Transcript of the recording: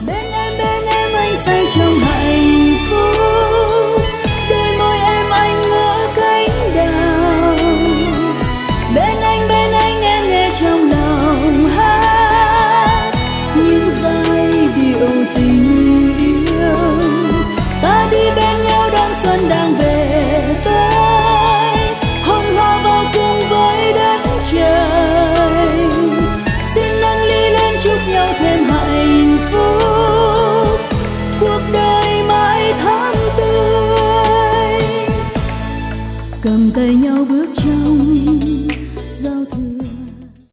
bên em anh say trong hạnh phúc, đôi môi em anh ngỡ cánh đào. Bên anh em nghe trong lòng hát những giai điệu tình yêu. Ta đi bên nhau đón xuân đang về tới, hồng hoa vào cùng với đất trời. Xin nâng ly lên chúc nhau thêm hạnh phúc, cuộc đời mãi thắm tươi. Cầm tay nhau